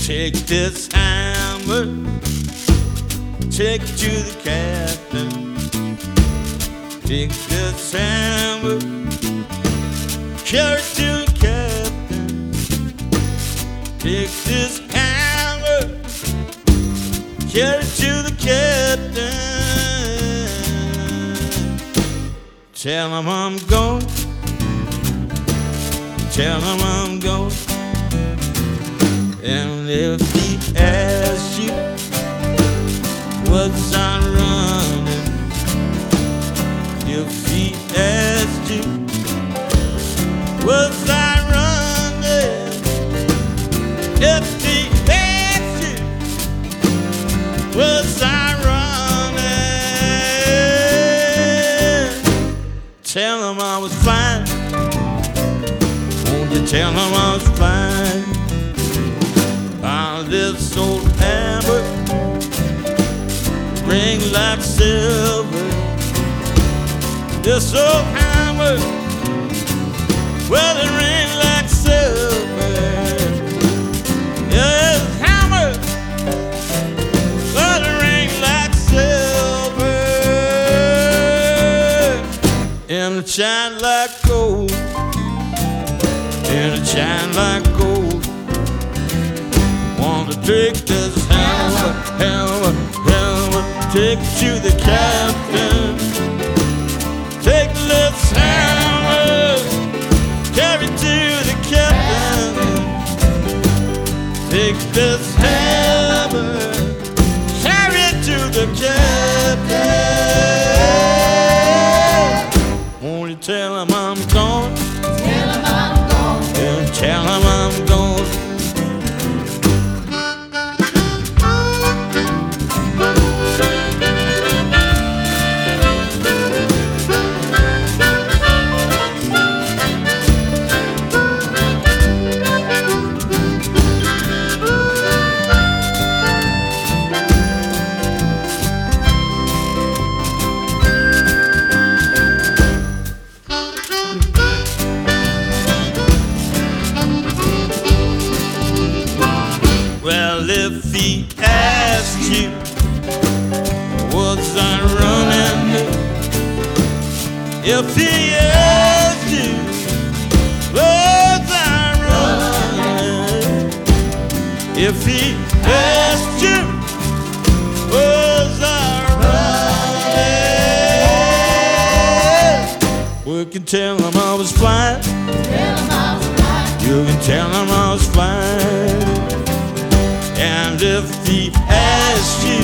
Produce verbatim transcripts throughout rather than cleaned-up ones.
Take this hammer, take it to the captain. Take this hammer, carry it to the captain. Take this hammer, carry it to the captain. Tell him I'm going, tell him I'm going. And if he asks you what's I running, if he asks you what's I running, if he asks you what's I running, tell him I was flying. Won't you tell him I was flying? This old hammer ring like silver. This old hammer, well, it ring like silver. Yeah, this hammer, well, it ring like silver. And it shine like gold, and it shine like gold. Want to take this hammer, hammer, hammer, take it to the captain. Take this hammer, carry it to the captain. Take this hammer, carry it to the captain. Won't you tell him I'm gone? Tell him I'm gone. Yeah, tell him I'm gone. If he asks you what's I running, if he asks you what's I running, if he asks you what's I running, we can tell him I was flying. Tell him I was flying. You can tell him I was flying. And if he asks you,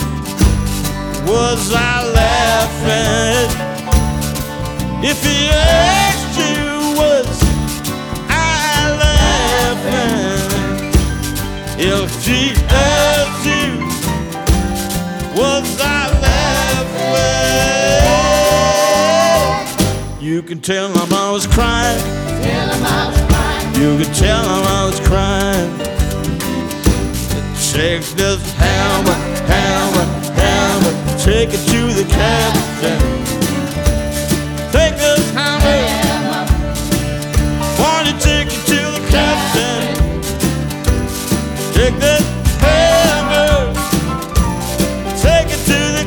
was I laughing? If he asks you, was I laughing? If he asks you, was I laughing? You can tell him I was crying. Tell him I was crying. You can tell him I was crying. Take this hammer, hammer, hammer, take it to the captain. Take this hammer, Hammer, want to take it to the captain. Take this hammer, take it to the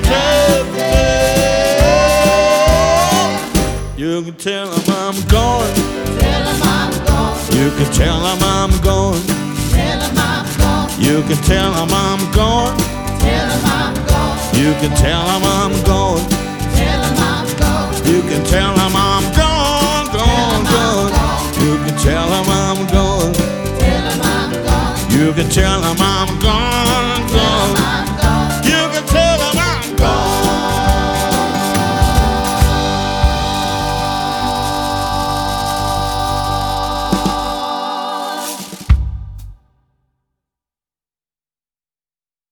captain. You can tell him I'm going. tell him I'm gone. You can tell him I'm going. Tell him I'm gone. You can tell him I'm going. Tell him I'm gone. You can tell him I'm going. Tell him I'm gone. You can tell him I'm gone, gone, gone. You can tell him I'm going. Tell him I'm gone. You can tell him I'm